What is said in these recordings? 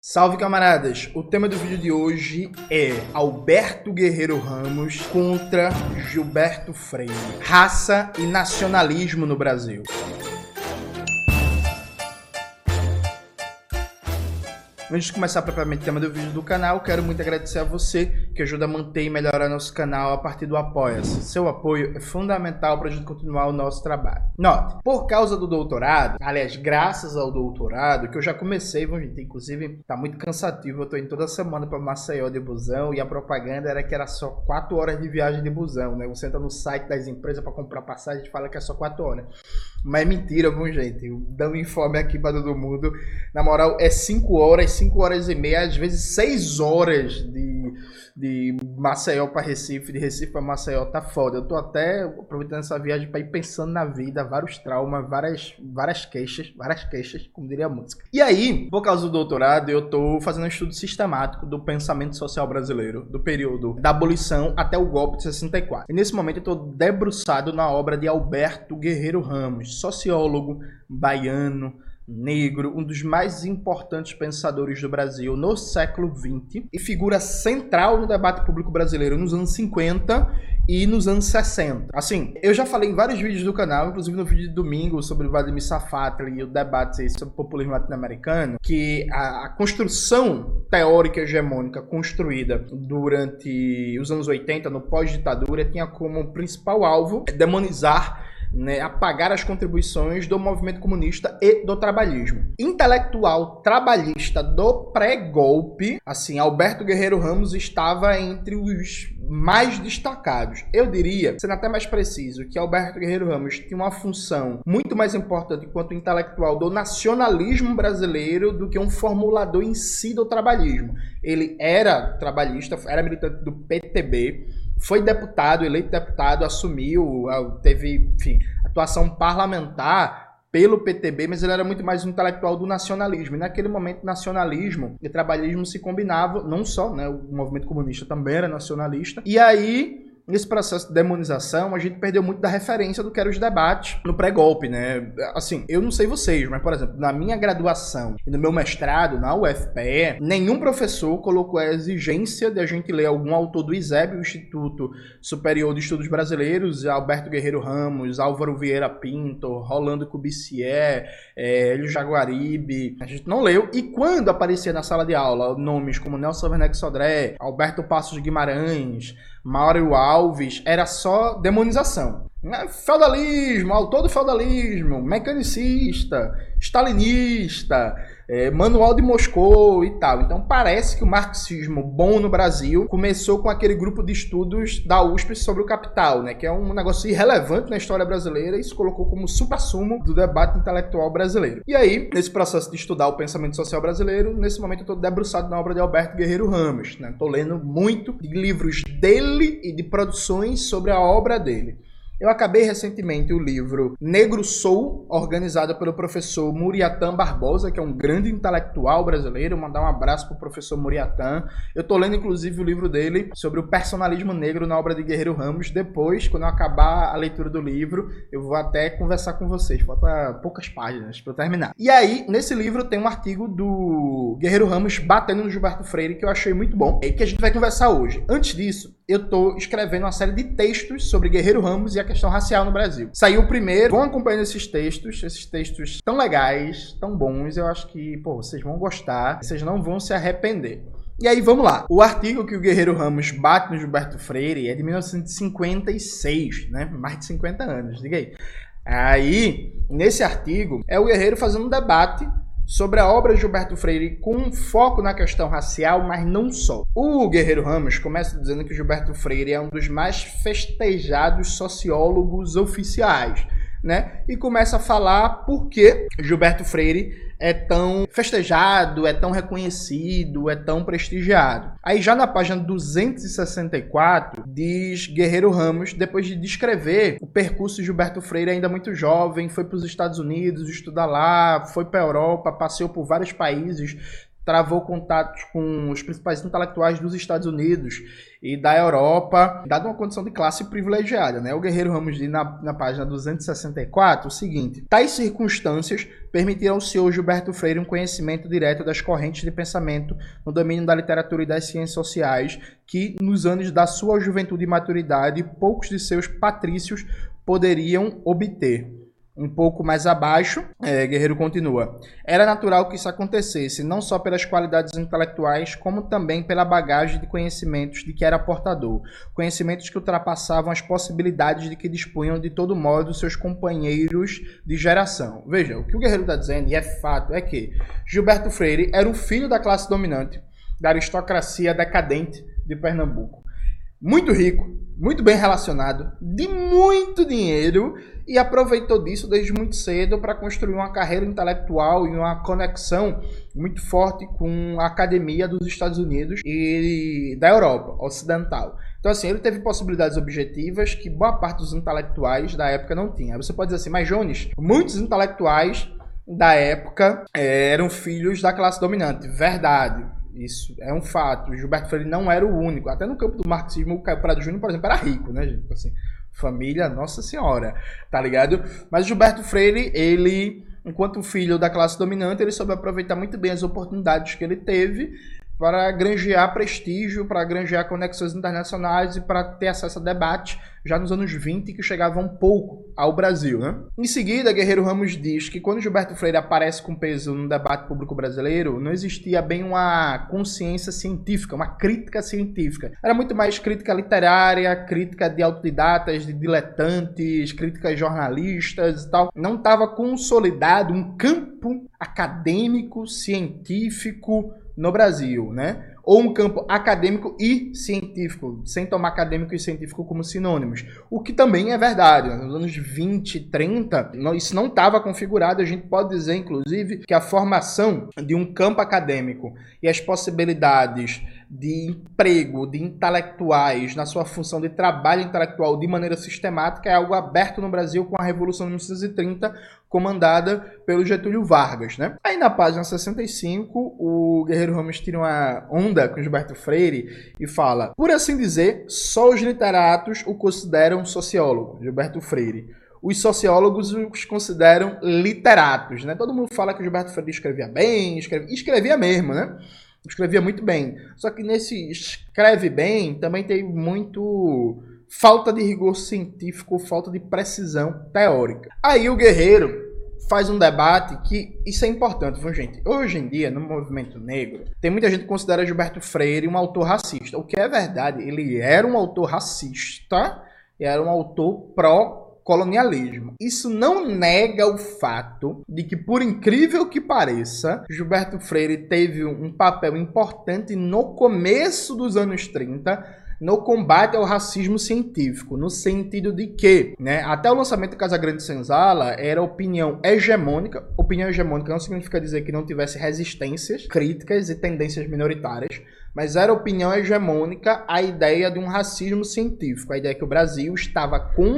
Salve, camaradas! O tema do vídeo de hoje é Alberto Guerreiro Ramos contra Gilberto Freire. Raça e nacionalismo no Brasil. Antes de começar propriamente o tema do vídeo do canal, quero muito agradecer a você que ajuda a manter e melhorar nosso canal a partir do Apoia-se. Seu apoio é fundamental para a gente continuar o nosso trabalho. Note, por causa do doutorado, aliás, graças ao doutorado, que eu já comecei, gente, inclusive tá muito cansativo, eu tô indo toda semana para Maceió de busão e a propaganda era que era só 4 horas de viagem de busão, né? Você entra no site das empresas para comprar passagem e fala que é só 4 horas. Mas é mentira, gente, dando informe aqui para todo mundo. Na moral, é 5 horas e meia, às vezes 6 horas de Maceió para Recife, de Recife para Maceió, tá foda. Eu tô até aproveitando essa viagem para ir pensando na vida, vários traumas, várias queixas, como diria a música. E aí, por causa do doutorado, eu tô fazendo um estudo sistemático do pensamento social brasileiro, do período da abolição até o golpe de 64. E nesse momento eu tô debruçado na obra de Alberto Guerreiro Ramos, sociólogo, baiano, negro, um dos mais importantes pensadores do Brasil no século XX e figura central no debate público brasileiro nos anos 50 e nos anos 60. Assim, eu já falei em vários vídeos do canal, inclusive no vídeo de domingo sobre o Vladimir Safatli e o debate sobre o populismo latino-americano, que a construção teórica hegemônica construída durante os anos 80, no pós-ditadura, tinha como principal alvo demonizar, apagar as contribuições do movimento comunista e do trabalhismo. Intelectual trabalhista do pré-golpe, assim, Alberto Guerreiro Ramos estava entre os mais destacados. Eu diria, sendo até mais preciso, que Alberto Guerreiro Ramos tinha uma função muito mais importante enquanto intelectual do nacionalismo brasileiro do que um formulador em si do trabalhismo. Ele era trabalhista, era militante do PTB, foi deputado, eleito deputado, assumiu, teve, enfim, atuação parlamentar pelo PTB, mas ele era muito mais um intelectual do nacionalismo. E naquele momento, nacionalismo e trabalhismo se combinavam, não só, né, o movimento comunista também era nacionalista. E aí, nesse processo de demonização, a gente perdeu muito da referência do que eram os debates no pré-golpe, né? Assim, eu não sei vocês, mas, por exemplo, na minha graduação e no meu mestrado, na UFPE, nenhum professor colocou a exigência de a gente ler algum autor do ISEB, o Instituto Superior de Estudos Brasileiros, Alberto Guerreiro Ramos, Álvaro Vieira Pinto, Rolando Kubitschek, Hélio Jaguaribe. A gente não leu. E quando aparecia na sala de aula nomes como Nelson Werneck Sodré, Alberto Passos de Guimarães, Mário Alves, era só demonização. Feudalismo, autor do feudalismo, mecanicista, stalinista, manual de Moscou e tal. Então parece que o marxismo bom no Brasil começou com aquele grupo de estudos da USP sobre o capital, né, que é um negócio irrelevante na história brasileira e se colocou como supra-sumo do debate intelectual brasileiro. E aí, nesse processo de estudar o pensamento social brasileiro, nesse momento eu estou debruçado na obra de Alberto Guerreiro Ramos, né? Estou lendo muito de livros dele e de produções sobre a obra dele. Eu acabei recentemente o livro Negro Sou, organizado pelo professor Muriatã Barbosa, que é um grande intelectual brasileiro. Mandar um abraço para o professor Muriatã. Eu estou lendo, inclusive, o livro dele sobre o personalismo negro na obra de Guerreiro Ramos. Depois, quando eu acabar a leitura do livro, eu vou até conversar com vocês. Falta poucas páginas para eu terminar. E aí, nesse livro, tem um artigo do Guerreiro Ramos batendo no Gilberto Freire, que eu achei muito bom, e que a gente vai conversar hoje. Antes disso, eu estou escrevendo uma série de textos sobre Guerreiro Ramos e a questão racial no Brasil. Saiu o primeiro, vão acompanhando esses textos tão legais, tão bons, eu acho que, vocês vão gostar, vocês não vão se arrepender. E aí, vamos lá. O artigo que o Guerreiro Ramos bate no Gilberto Freire é de 1956, né? Mais de 50 anos, diga aí. Aí, nesse artigo, é o Guerreiro fazendo um debate sobre a obra de Gilberto Freire com foco na questão racial, mas não só. O Guerreiro Ramos começa dizendo que Gilberto Freire é um dos mais festejados sociólogos oficiais, né? E começa a falar por que Gilberto Freire é tão festejado, é tão reconhecido, é tão prestigiado. Aí já na página 264, diz Guerreiro Ramos, depois de descrever o percurso de Gilberto Freire ainda muito jovem, foi para os Estados Unidos estudar lá, foi para a Europa, passeou por vários países, travou contatos com os principais intelectuais dos Estados Unidos e da Europa, dado uma condição de classe privilegiada, né? O Guerreiro Ramos diz na página 264 o seguinte: tais circunstâncias permitiram ao senhor Gilberto Freire um conhecimento direto das correntes de pensamento no domínio da literatura e das ciências sociais que, nos anos da sua juventude e maturidade, poucos de seus patrícios poderiam obter. Um pouco mais abaixo, Guerreiro continua: era natural que isso acontecesse, não só pelas qualidades intelectuais, como também pela bagagem de conhecimentos de que era portador. Conhecimentos que ultrapassavam as possibilidades de que dispunham de todo modo seus companheiros de geração. Veja, o que o Guerreiro está dizendo, e é fato, é que Gilberto Freire era o filho da classe dominante, da aristocracia decadente de Pernambuco. Muito rico, muito bem relacionado, de muito dinheiro, e aproveitou disso desde muito cedo para construir uma carreira intelectual e uma conexão muito forte com a academia dos Estados Unidos e da Europa ocidental. Então, assim, ele teve possibilidades objetivas que boa parte dos intelectuais da época não tinha. Você pode dizer assim, mas Jones, muitos intelectuais da época eram filhos da classe dominante. Verdade. Isso é um fato. O Gilberto Freire não era o único. Até no campo do marxismo, o Caio Prado Júnior, por exemplo, era rico, né, gente? Assim, família, nossa senhora, tá ligado? Mas o Gilberto Freire, ele, enquanto filho da classe dominante, ele soube aproveitar muito bem as oportunidades que ele teve para granjear prestígio, para granjear conexões internacionais e para ter acesso a debate já nos anos 20, que chegavam um pouco ao Brasil, né? Em seguida, Guerreiro Ramos diz que quando Gilberto Freire aparece com peso no debate público brasileiro, não existia bem uma consciência científica, uma crítica científica. Era muito mais crítica literária, crítica de autodidatas, de diletantes, críticas jornalistas e tal. Não estava consolidado um campo acadêmico, científico no Brasil, né? Ou um campo acadêmico e científico, sem tomar acadêmico e científico como sinônimos. O que também é verdade. Nos anos 20, 30, isso não estava configurado. A gente pode dizer, inclusive, que a formação de um campo acadêmico e as possibilidades de emprego de intelectuais na sua função de trabalho intelectual de maneira sistemática é algo aberto no Brasil com a Revolução de 1930, comandada pelo Getúlio Vargas, né? Aí na página 65, o Guerreiro Ramos tira uma onda com Gilberto Freire e fala: por assim dizer, só os literatos o consideram sociólogo, Gilberto Freire. Os sociólogos os consideram literatos, né? Todo mundo fala que Gilberto Freire escrevia bem, escrevia mesmo, né? Escrevia muito bem. Só que nesse escreve bem também tem muito falta de rigor científico, falta de precisão teórica. Aí o Guerreiro faz um debate que isso é importante, viu, gente? Hoje em dia, no movimento negro, tem muita gente que considera Gilberto Freire um autor racista. O que é verdade, ele era um autor racista, era um autor pró-colonialismo. Isso não nega o fato de que, por incrível que pareça, Gilberto Freire teve um papel importante no começo dos anos 30 no combate ao racismo científico, no sentido de que, né, até o lançamento de Casagrande Senzala era opinião hegemônica. Opinião hegemônica não significa dizer que não tivesse resistências, críticas e tendências minoritárias, mas era opinião hegemônica a ideia de um racismo científico, a ideia que o Brasil estava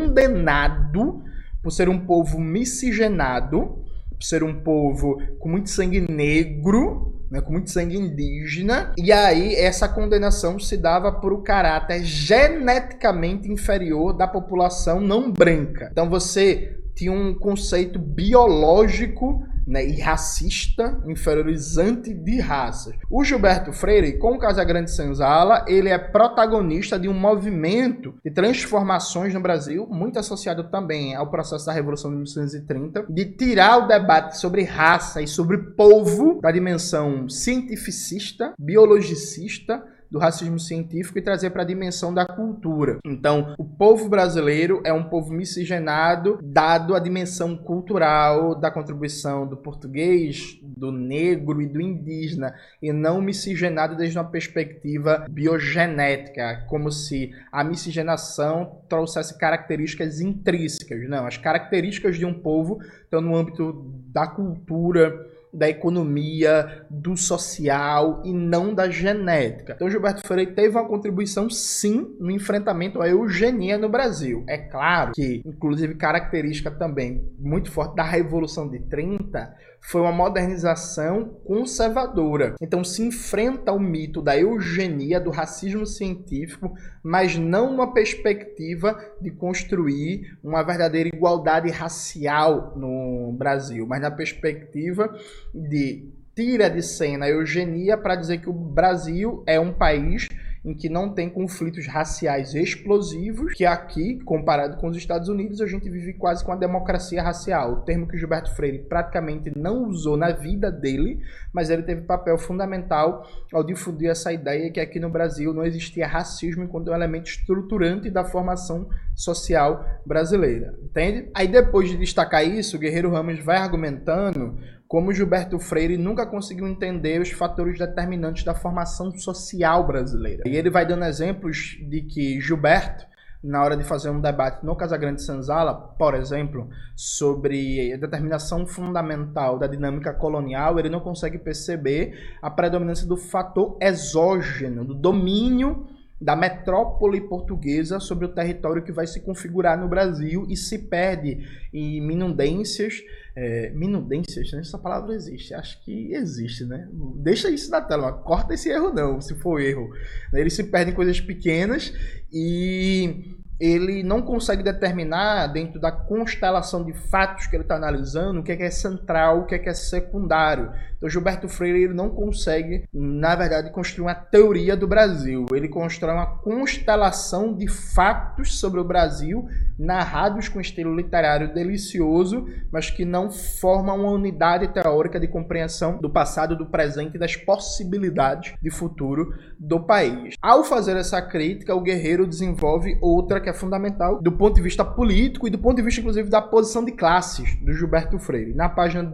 condenado por ser um povo miscigenado, por ser um povo com muito sangue negro, né, com muito sangue indígena, e aí essa condenação se dava por o caráter geneticamente inferior da população não branca. Então você tinha um conceito biológico, né, e racista, inferiorizante de raças. O Gilberto Freire, com o Casagrande Senzala, ele é protagonista de um movimento de transformações no Brasil, muito associado também ao processo da Revolução de 1930, de tirar o debate sobre raça e sobre povo da dimensão cientificista, biologicista, do racismo científico e trazer para a dimensão da cultura. Então, o povo brasileiro é um povo miscigenado, dado a dimensão cultural da contribuição do português, do negro e do indígena, e não miscigenado desde uma perspectiva biogenética, como se a miscigenação trouxesse características intrínsecas. Não, as características de um povo estão no âmbito da cultura, da economia, do social e não da genética. Então Gilberto Freire teve uma contribuição sim no enfrentamento à eugenia no Brasil. É claro que, inclusive, característica também muito forte da Revolução de 30 foi uma modernização conservadora. Então se enfrenta o mito da eugenia, do racismo científico, mas não numa perspectiva de construir uma verdadeira igualdade racial no Brasil, mas na perspectiva de tira de cena a eugenia para dizer que o Brasil é um país em que não tem conflitos raciais explosivos, que aqui, comparado com os Estados Unidos, a gente vive quase com a democracia racial, o termo que Gilberto Freire praticamente não usou na vida dele, mas ele teve papel fundamental ao difundir essa ideia que aqui no Brasil não existia racismo enquanto um elemento estruturante da formação social brasileira, entende? Aí depois de destacar isso, o Guerreiro Ramos vai argumentando como Gilberto Freire nunca conseguiu entender os fatores determinantes da formação social brasileira. E ele vai dando exemplos de que Gilberto, na hora de fazer um debate no Casagrande Senzala, por exemplo, sobre a determinação fundamental da dinâmica colonial, ele não consegue perceber a predominância do fator exógeno, do domínio da metrópole portuguesa sobre o território que vai se configurar no Brasil e se perde em minudências. Minudências, né? Essa palavra existe, acho que existe, né? Deixa isso na tela, corta esse erro não, se for erro. Ele se perde em coisas pequenas e ele não consegue determinar, dentro da constelação de fatos que ele está analisando, o que é central, o que é secundário. Então, Gilberto Freire ele não consegue, na verdade, construir uma teoria do Brasil. Ele constrói uma constelação de fatos sobre o Brasil, narrados com estilo literário delicioso, mas que não formam uma unidade teórica de compreensão do passado, do presente e das possibilidades de futuro do país. Ao fazer essa crítica, o Guerreiro desenvolve outra que é fundamental do ponto de vista político e do ponto de vista, inclusive, da posição de classes do Gilberto Freire. Na página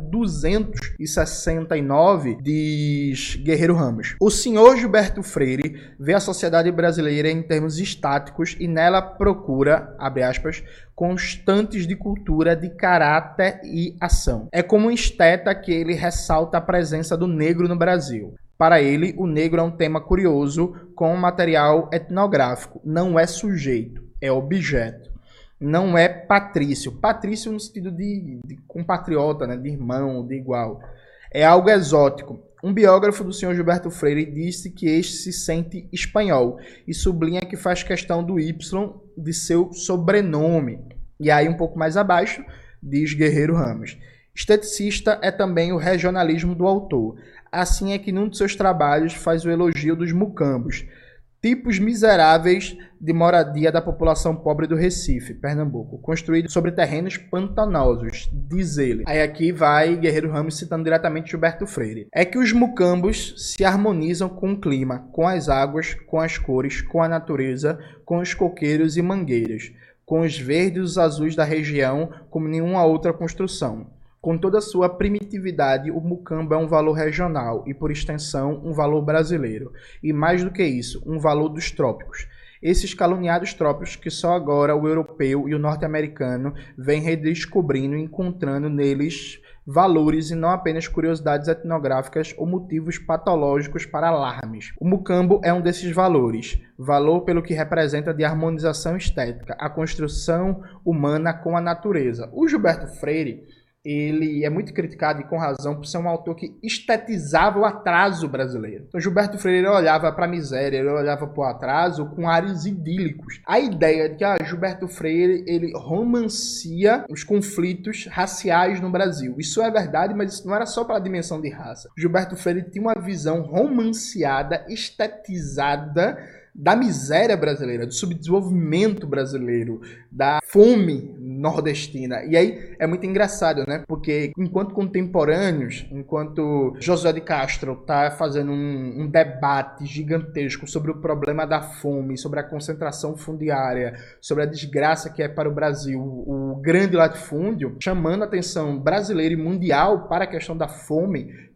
269, diz Guerreiro Ramos: o senhor Gilberto Freire vê a sociedade brasileira em termos estáticos e nela procura, abre aspas, constantes de cultura, de caráter e ação. É como um esteta que ele ressalta a presença do negro no Brasil. Para ele, o negro é um tema curioso com material etnográfico. Não é sujeito, é objeto. Não é patrício. Patrício no sentido de compatriota, né? De irmão, de igual. É algo exótico. Um biógrafo do senhor Gilberto Freire disse que este se sente espanhol e sublinha que faz questão do Y de seu sobrenome. E aí, um pouco mais abaixo, diz Guerreiro Ramos: esteticista é também o regionalismo do autor. Assim é que num de seus trabalhos faz o elogio dos mucambos, tipos miseráveis de moradia da população pobre do Recife, Pernambuco, construídos sobre terrenos pantanosos, diz ele. Aí aqui vai Guerreiro Ramos citando diretamente Gilberto Freire. É que os mucambos se harmonizam com o clima, com as águas, com as cores, com a natureza, com os coqueiros e mangueiras, com os verdes e os azuis da região, como nenhuma outra construção. Com toda a sua primitividade, o mucambo é um valor regional e, por extensão, um valor brasileiro. E mais do que isso, um valor dos trópicos. Esses caluniados trópicos que só agora o europeu e o norte-americano vêm redescobrindo e encontrando neles valores e não apenas curiosidades etnográficas ou motivos patológicos para alarmes. O mucambo é um desses valores. Valor pelo que representa de harmonização estética, a construção humana com a natureza. O Gilberto Freire, ele é muito criticado, e com razão, por ser um autor que estetizava o atraso brasileiro. Então, Gilberto Freire olhava para a miséria, ele olhava para o atraso com ares idílicos. A ideia de que Gilberto Freire ele romancia os conflitos raciais no Brasil. Isso é verdade, mas isso não era só pela dimensão de raça. Gilberto Freire tinha uma visão romanceada, estetizada da miséria brasileira, do subdesenvolvimento brasileiro, da fome nordestina. E aí é muito engraçado, né? Porque enquanto contemporâneos, enquanto José de Castro está fazendo um debate gigantesco sobre o problema da fome, sobre a concentração fundiária, sobre a desgraça que é para o Brasil o grande latifúndio, chamando a atenção brasileira e mundial para a questão da fome,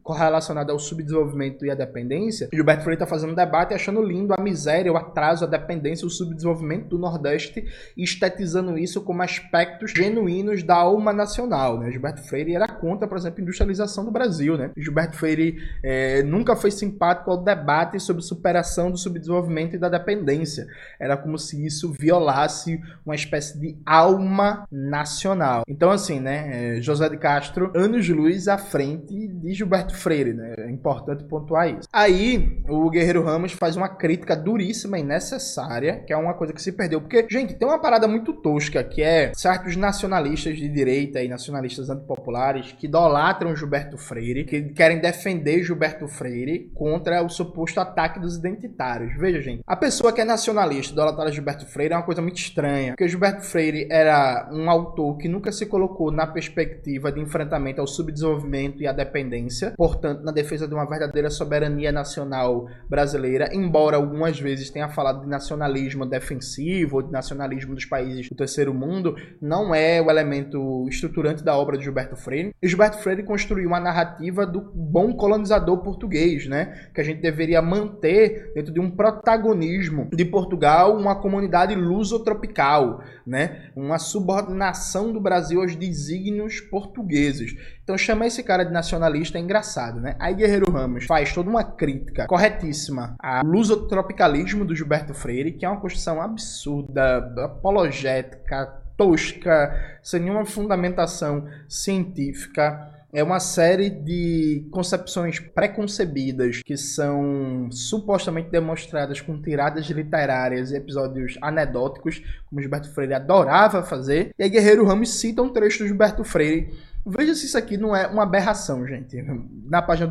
correlacionado ao subdesenvolvimento e à dependência, Gilberto Freire está fazendo um debate achando lindo a miséria, o atraso, a dependência, o subdesenvolvimento do Nordeste e estetizando isso como aspectos genuínos da alma nacional, né? Gilberto Freire era contra, por exemplo, a industrialização do Brasil, né? Gilberto Freire nunca foi simpático ao debate sobre superação do subdesenvolvimento e da dependência. Era como se isso violasse uma espécie de alma nacional. Então, assim, né? José de Castro, anos-luz à frente de Gilberto Freire, né? É importante pontuar isso. Aí, o Guerreiro Ramos faz uma crítica duríssima e necessária, que é uma coisa que se perdeu. Porque, gente, tem uma parada muito tosca, que é certos nacionalistas de direita e nacionalistas antipopulares que idolatram Gilberto Freire, que querem defender Gilberto Freire contra o suposto ataque dos identitários. Veja, gente, a pessoa que é nacionalista, idolatar Gilberto Freire é uma coisa muito estranha, porque Gilberto Freire era um autor que nunca se colocou na perspectiva de enfrentamento ao subdesenvolvimento e à dependência, portanto, na defesa de uma verdadeira soberania nacional brasileira, embora algumas vezes tenha falado de nacionalismo defensivo ou de nacionalismo dos países do terceiro mundo, não é o elemento estruturante da obra de Gilberto Freire. E Gilberto Freire construiu uma narrativa do bom colonizador português, né? Que a gente deveria manter dentro de um protagonismo de Portugal, uma comunidade lusotropical, né? Uma subordinação do Brasil aos desígnios portugueses. Então chamar esse cara de nacionalista é engraçado, né? Aí Guerreiro Ramos faz toda uma crítica corretíssima ao lusotropicalismo do Gilberto Freire, que é uma construção absurda, apologética, tosca, sem nenhuma fundamentação científica. É uma série de concepções preconcebidas que são supostamente demonstradas com tiradas literárias e episódios anedóticos, como Gilberto Freire adorava fazer. E aí Guerreiro Ramos cita um trecho do Gilberto Freire. Veja se isso aqui não é uma aberração, gente. Na página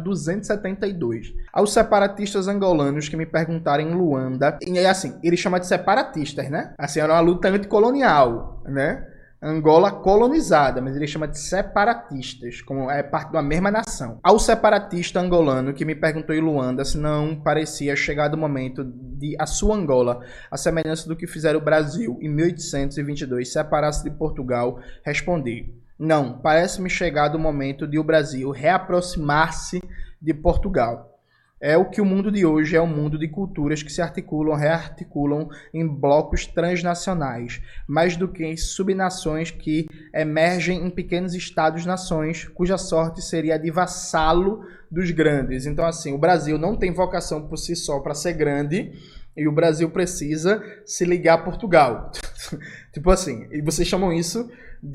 272. Aos separatistas angolanos que me perguntaram em Luanda, e assim, ele chama de separatistas, né? Assim, era uma luta anticolonial, né? Angola colonizada, mas ele chama de separatistas, como é parte de uma mesma nação. Ao separatista angolano que me perguntou em Luanda se não parecia chegado o momento de a sua Angola, a semelhança do que fizeram o Brasil em 1822, separar-se de Portugal, respondi: não, parece-me chegado o momento de o Brasil reaproximar-se de Portugal. É o que o mundo de hoje é um mundo de culturas que se articulam, rearticulam em blocos transnacionais, mais do que em subnações que emergem em pequenos estados-nações, cuja sorte seria a de vassalo dos grandes. Então, assim, o Brasil não tem vocação por si só para ser grande, e o Brasil precisa se ligar a Portugal. Tipo assim, e vocês chamam isso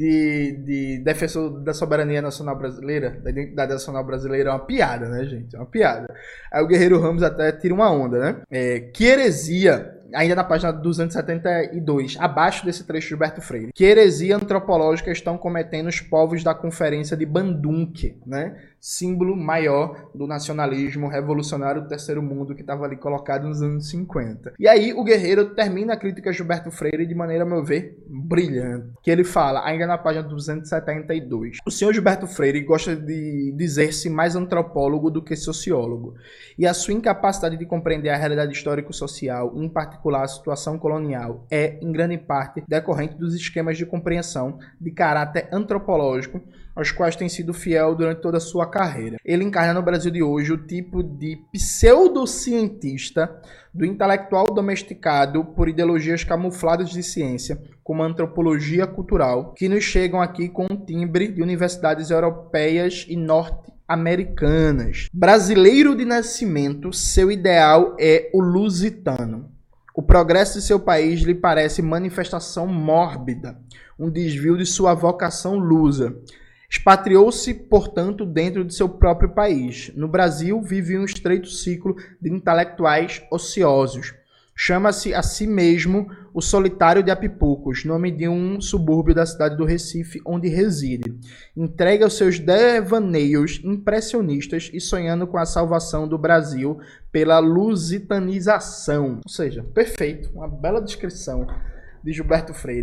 de defensor da soberania nacional brasileira, da identidade nacional brasileira, é uma piada, né, gente? É uma piada. Aí o Guerreiro Ramos até tira uma onda, né? Que heresia, ainda na página 272, abaixo desse trecho de Gilberto Freire, que heresia antropológica estão cometendo os povos da Conferência de Bandunque, né? Símbolo maior do nacionalismo revolucionário do terceiro mundo que estava ali colocado nos anos 50. E aí o Guerreiro termina a crítica a Gilberto Freire de maneira, a meu ver, brilhante. Que ele fala, ainda na página 272, o senhor Gilberto Freire gosta de dizer-se mais antropólogo do que sociólogo, e a sua incapacidade de compreender a realidade histórico-social, em particular a situação colonial, é, em grande parte, decorrente dos esquemas de compreensão de caráter antropológico aos quais tem sido fiel durante toda a sua carreira. Ele encarna no Brasil de hoje o tipo de pseudocientista, do intelectual domesticado por ideologias camufladas de ciência, como a antropologia cultural, que nos chegam aqui com um timbre de universidades europeias e norte-americanas. Brasileiro de nascimento, seu ideal é o lusitano. O progresso de seu país lhe parece manifestação mórbida, um desvio de sua vocação lusa. Expatriou-se, portanto, dentro de seu próprio país. No Brasil, vive um estreito ciclo de intelectuais ociosos. Chama-se a si mesmo o Solitário de Apipucos, nome de um subúrbio da cidade do Recife, onde reside. Entregue aos seus devaneios impressionistas e sonhando com a salvação do Brasil pela lusitanização. Ou seja, perfeito, uma bela descrição de Gilberto Freire.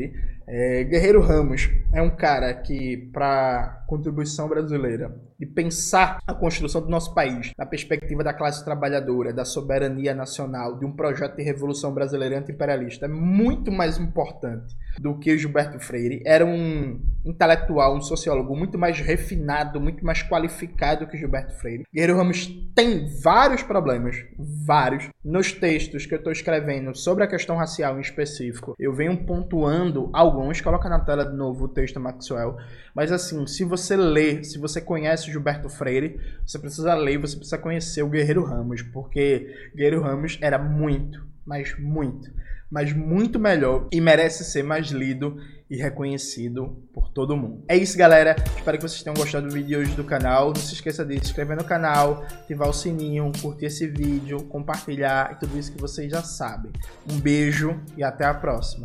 Guerreiro Ramos é um cara que, para contribuição brasileira, de pensar a construção do nosso país na perspectiva da classe trabalhadora, da soberania nacional, de um projeto de revolução brasileira anti-imperialista, é muito mais importante do que o Gilberto Freire. Era um intelectual, um sociólogo muito mais refinado, muito mais qualificado que Gilberto Freire. Guerreiro Ramos tem vários problemas, vários. Nos textos que eu estou escrevendo sobre a questão racial em específico, eu venho pontuando alguns. Coloca na tela de novo o texto Maxwell. Mas assim, se você lê, se você conhece Gilberto Freire, você precisa ler, você precisa conhecer o Guerreiro Ramos, porque Guerreiro Ramos era muito, mas muito melhor e merece ser mais lido e reconhecido por todo mundo. É isso, galera. Espero que vocês tenham gostado do vídeo de hoje do canal. Não se esqueça de se inscrever no canal, ativar o sininho, curtir esse vídeo, compartilhar e tudo isso que vocês já sabem. Um beijo e até a próxima.